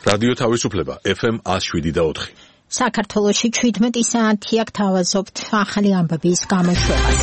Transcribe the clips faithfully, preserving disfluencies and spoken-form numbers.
რადიო თავისუფლება F M one oh seven და four. საქართველოში შვიდმეტი საათი აქ თავაზობთ ახალი ამბების გამოშვებას.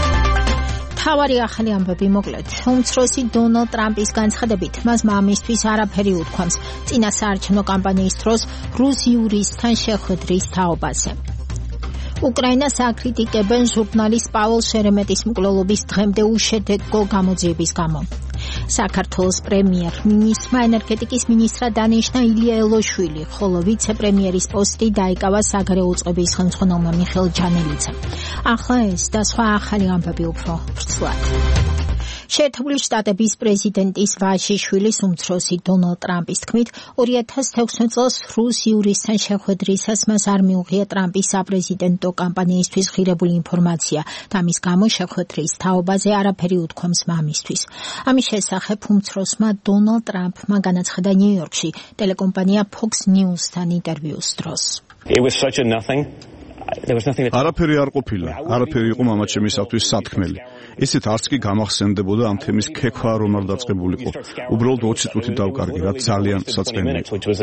თავარი ახალი ამბები მოკლედ. უმცროსი დონალდ ტრამპის განცხადებით, მას მამისთვის არაფერი უთქვამს წინა საარჩევნო კამპანიის დროს რუს იურისტთან შეხვედრის თაობაზე. უკრაინას აკრიტიკებენ ჟურნალისტ პაველ შერემეტის მკვლელობის დღემდე უშედეგო გამოძიების გამო. საქართველოს პრემიერ-მინისტრმა ენერგეტიკის მინისტრად დანიშნა ილია ელოშვილი, ხოლო ვიცე-პრემიერის პოსტი დაიკავა საგარეო უწყების ხელმძღვანელმა მიხეილ ჯანელიძემ. ახლა ეს და სხვა ახალი ამბები უფრო ვრცლად. შეერთებული შტატების პრეზიდენტის ვაჟიშვილის უმცროსი დონალდ ტრამპის თქმით, ორი ათას თექვსმეტ წელს რუს იურისტთან შეხვედრისას მას არ მიუღია ტრამპის საპრეზიდენტო კამპანიისთვის ღირებული ინფორმაცია და ამის გამო შეხვედრის თაობაზე არაფერი უთქვამს მამისთვის. ამის შესახებ უმცროსმა დონალდ ტრამპმა განაცხადა ნიუ-იორკში ტელეკომპანია Fox News-თან ინტერვიუს დროს. It was such a nothing. არაფერი არ ყოფილა, არაფერი იყო მამაჩემისათვის სათქმელი. ისეთ არც კი გამახსენდებოდა ამ თემის ქექვა რომ არ დაწყებულიყო. უბრალოდ ოცი წუთი დავკარგი, რაც ძალიან საწმენია.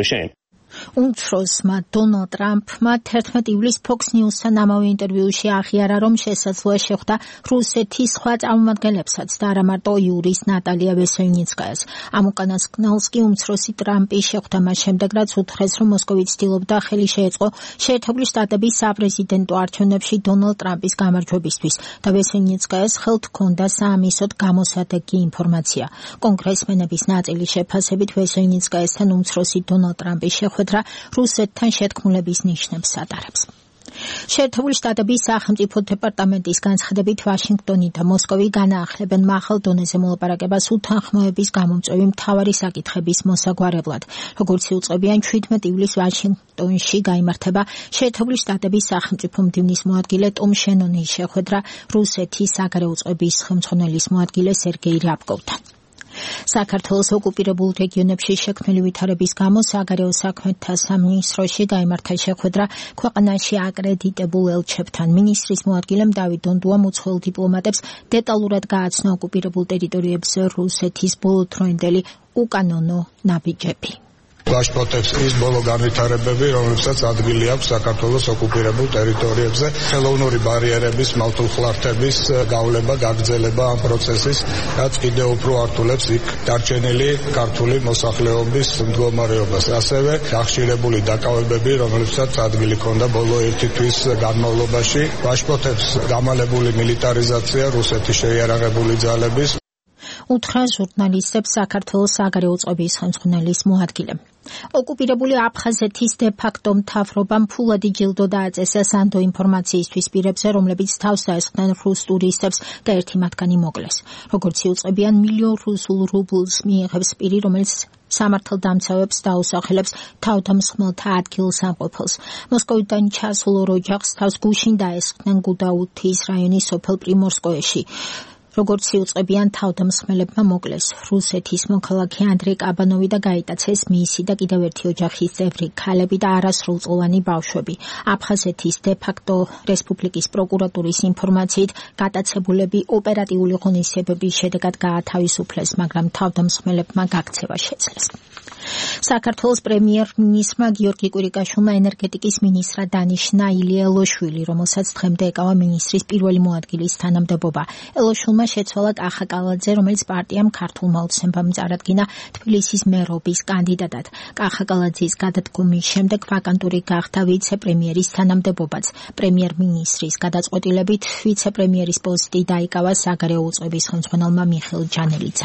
უმცროსმა დონალდ ტრამპმა თერთმეტ ივლისს Fox News-თან ამავე ინტერვიუში აღიარა, რომ შესაძლოა შეხვდა რუსეთის სხვა წარმომადგენლებსაც და არა მარტო იურისტ ნატალია ვესენიცკაიას. ამ უკანასკნელს კი უმცროსი ტრამპი შეხვდა მას შემდეგ, რაც უთხრეს, რომ მოსკოვი ცდილობდა ხელი შეეწყო შეერთებული შტატების საპრეზიდენტო არჩევნებში დონალდ ტრამპის გამარჯვებისთვის და ვესენიცკაიას ხელთ ჰქონდა საამისოდ გამოსადეგი ინფორმაცია. კონგრესმენების ნაწილის შეფასებით ვესენიცკაიასთან უმცროსი დონალდ ტრამპის შეხვედრა რუსეთთან შეთქმულების ნიშნებს ატარებს. შეერთებული შტატების სახელმწიფო დეპარტამენტის განცხადებით ვაშინგტონი და მოსკოვი განაახლებენ მაღალ დონეზე მოლაპარაკებას უთანხმოების გამომწვევი მთავარი საკითხების მოსაგვარებლად. როგორც იუწყებიან, შვიდმეტ ივლისს ვაშინგტონში გაიმართება შეერთებული შტატების სახელმწიფო მდივნის მოადგილე ტომ შენონის შეხვედრა რუსეთის საგარეო უწყების ხელმძღვანელის მოადგილე სერგეი რябკოვთან. საქართველოს ოკუპირებულ რეგიონებში შექმნილი ვითარების გამო საგარეო საქმეთა სამინისტროში გაიმართა შეხვედრა ქვეყანაში აკრედიტებულ ელჩებთან. მინისტრის მოადგილემ დავით დონდუამ უცხოელ დიპლომატებს დეტალურად გააცნო ოკუპირებულ ტერიტორიებზე რუსეთის ბოლოდროინდელი უკანონო ნაბიჯები. ვაშპოტებს ის ბოლო განვითარებები, რომლებსაც ადგილი აქვს საქართველოს ოკუპირებულ ტერიტორიებზე, ხელოვნური ბარიერების, მავთულხლართების გავლება, გაგრძელება ამ პროცესის, რაც კიდევ უფრო ართულებს იქ დარჩენილი ქართული მოსახლეობის მდგომარეობას. ასევე გახშირებული დაკავებები, რომლებსაც ადგილი ჰქონდა ბოლო ერთი თვის განმავლობაში, ვაშპოტებს გამალებული მილიტარიზაცია რუსეთის შეიარაღებული ძალების. უთხრა ჟურნალისტებს საქართველოს საგარეო უწყების ხელმძღვანელის მოადგილემ. ოკუპირებული აფხაზეთის დე-ფაქტო მთავრობამ ფულადი ჯილდო დააწესა სანდო ინფორმაციისთვის პირებზე, რომლებიც თავს დაესხდნენ რუს ტურისტებს და ერთი მათგანი მოკლეს. როგორც იუწყებიან, მილიონ რუსულ რუბლს მიიღებს პირი, რომელიც სამართალდამცავებს დაუსახელებს თავდამსხმელთა ადგილსამყოფელს. მოსკოვიდან ჩასულ ორ ოჯახს თავს გუშინ დაესხდნენ გუდაუთის რაიონის სოფელ პრიმორსკოეში. როგორც იუწყებიან, თავდამსხმელებმა მოკლეს რუსეთის მოქალაქე ანდრეი კაბანოვი და გაიტაცეს მისი და კიდევ ერთი ოჯახის წევრი ქალები და არასრულწლოვანი ბავშვები. აფხაზეთის დე-ფაქტო რესპუბლიკის პროკურატურის ინფორმაციით, გატაცებულები ოპერატიული ღონისძიებების შედეგად გაათავისუფლეს, მაგრამ თავდამსხმელებმა გაქცევა შეძლეს. საქართველოს პრემიერ-მინისტრმა გიორგი კვირიკაშვილმა ენერგეტიკის მინისტრად დანიშნა ილია ელოშვილი, რომელსაც დღემდე ეკავა მინისტრის პირველი მოადგილის თანამდებობა. ელოშვილმა შეცვალა კახა კალაძე, რომელიც პარტიამ ქართულმა ოცნებამ წარადგინა თბილისის მერობის კანდიდატად. კახა კალაძის გადადგომის შემდეგ ვაკანტური გახდა ვიცე-პრემიერის თანამდებობაც. პრემიერ-მინისტრის გადაწყვეტილებით ვიცე-პრემიერის პოსტი დაიკავა საგარეო უწყების ხელმძღვანელმა მიხეილ ჯანელიძემ.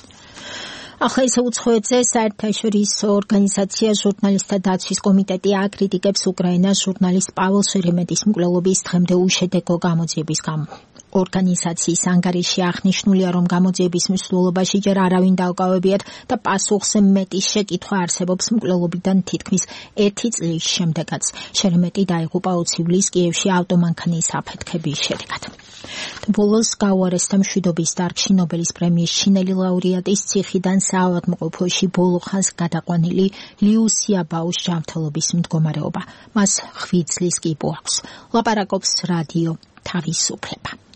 ახლა ისე უცხოეთზე საერთაშორისო ორგანიზაცია ჟურნალისტთა დაცვის კომიტეტი აკრიტიკებს უკრაინას ჟურნალისტ პაველ შერემეტის მკვლელობის დღემდე უშედეგო გამოძიების გამო. ორგანიზაციის ანგარიში აღნიშნულია, რომ გამოძიების მსვლელობაში ჯერ არავინ დაუკავებიათ და პასუხზე მეტი შეკითხვა არსებობს მკვლელობიდან თითქმის ერთი წლის შემდეგაც. შერემეტი დაიღუპა ოცი ივლისს კიევში ავტომანქანის აფეთქების შედეგად. ბოლოს გაუარესდა მშვიდობის დარგში ნობელის პრემიის ჩინელი ლაურეატის ციხიდან საავადმყოფოში ბოლო ხანს გადაყვანილი liu xiaobaos ჯანმრთელობის მდგომარეობა. მას ხვი წლის კიბო აქვს. ლაპარაკობს რადიო თავისუფლება.